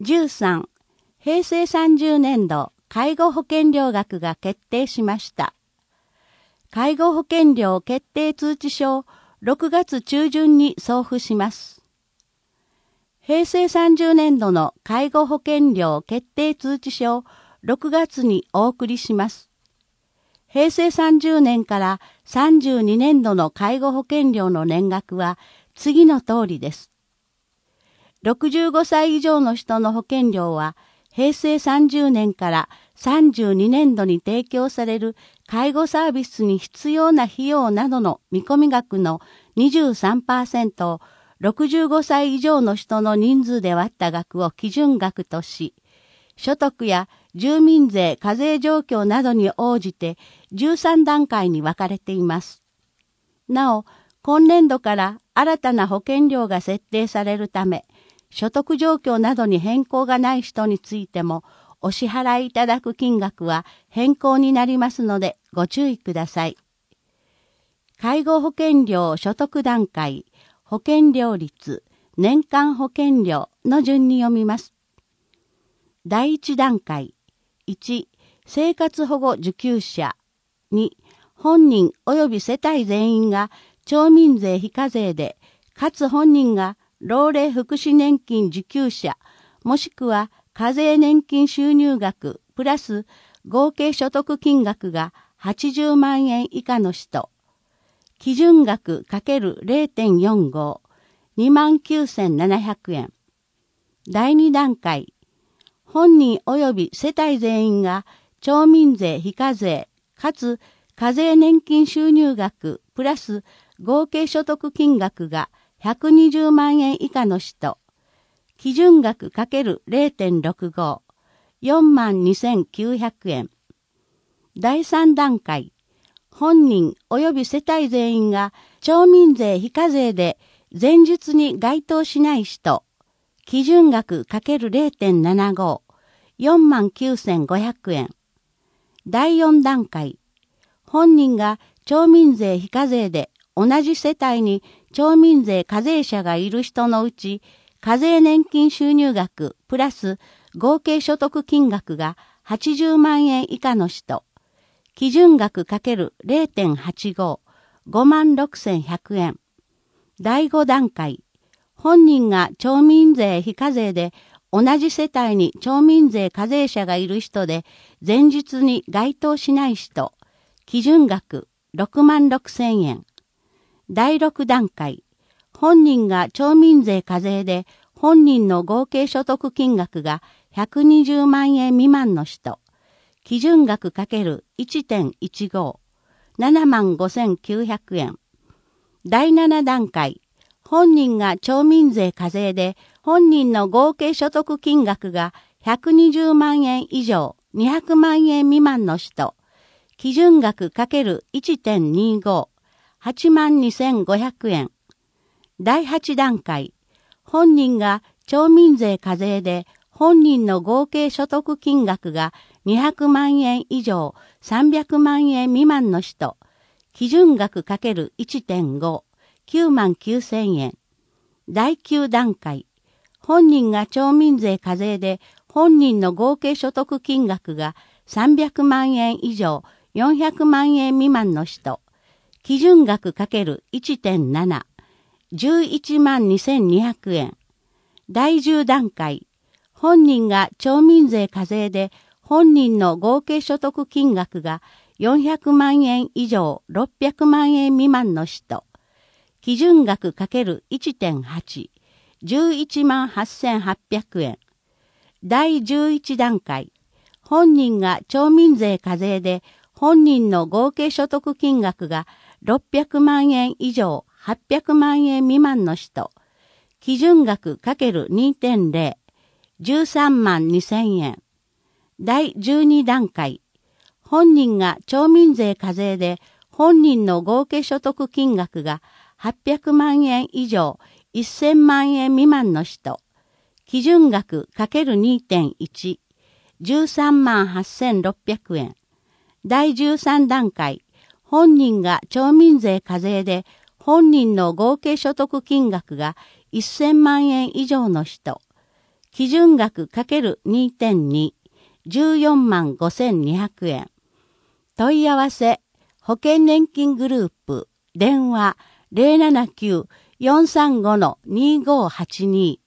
13、平成30年度介護保険料額が決定しました。介護保険料決定通知書を6月中旬に送付します。平成30年度の介護保険料決定通知書を6月にお送りします。平成30年から32年度の介護保険料の年額は次の通りです。65歳以上の人の保険料は平成30年から32年度に提供される介護サービスに必要な費用などの見込み額の 23% を65歳以上の人の人数で割った額を基準額とし、所得や住民税課税状況などに応じて13段階に分かれています。なお、今年度から新たな保険料が設定されるため、所得状況などに変更がない人についても、お支払いいただく金額は変更になりますのでご注意ください。介護保険料所得段階、保険料率、年間保険料の順に読みます。第1段階、1、生活保護受給者。2、本人及び世帯全員が町民税非課税で、かつ本人が老齢福祉年金受給者、もしくは課税年金収入額プラス合計所得金額が80万円以下の人、基準額 ×0.45、29,700 円。第2段階、本人及び世帯全員が町民税非課税、かつ課税年金収入額プラス合計所得金額が120万円以下の人、基準額 ×0.65、42,900 円。第3段階、本人及び世帯全員が町民税非課税で前述に該当しない人、基準額 ×0.75、49,500 円。第4段階、本人が町民税非課税で同じ世帯に町民税課税者がいる人のうち、課税年金収入額プラス合計所得金額が80万円以下の人、基準額 ×0.85、56,100 円。第5段階、本人が町民税非課税で同じ世帯に町民税課税者がいる人で前述に該当しない人、基準額66,000 円。第6段階、本人が町民税課税で本人の合計所得金額が120万円未満の人、基準額 ×1.15、75,900 円。第7段階、本人が町民税課税で本人の合計所得金額が120万円以上200万円未満の人、基準額 ×1.25、82,500 円。第8段階、本人が町民税課税で本人の合計所得金額が200万円以上300万円未満の人、基準額 ×1.5、99,000 円。第9段階、本人が町民税課税で本人の合計所得金額が300万円以上400万円未満の人、基準額 ×1.7、112,200 円。第10段階、本人が町民税課税で本人の合計所得金額が400万円以上600万円未満の人、基準額 ×1.8、118,800 円。第11段階、本人が町民税課税で本人の合計所得金額が600万円以上800万円未満の人、基準額 ×2.0、132,000 円。第12段階、本人が町民税課税で本人の合計所得金額が800万円以上1000万円未満の人、基準額 ×2.1、138,600 円。第13段階、本人が町民税課税で本人の合計所得金額が1000万円以上の人、 基準額 ×2.2、14万5200円。問い合わせ、保険年金グループ、電話 079-435-2582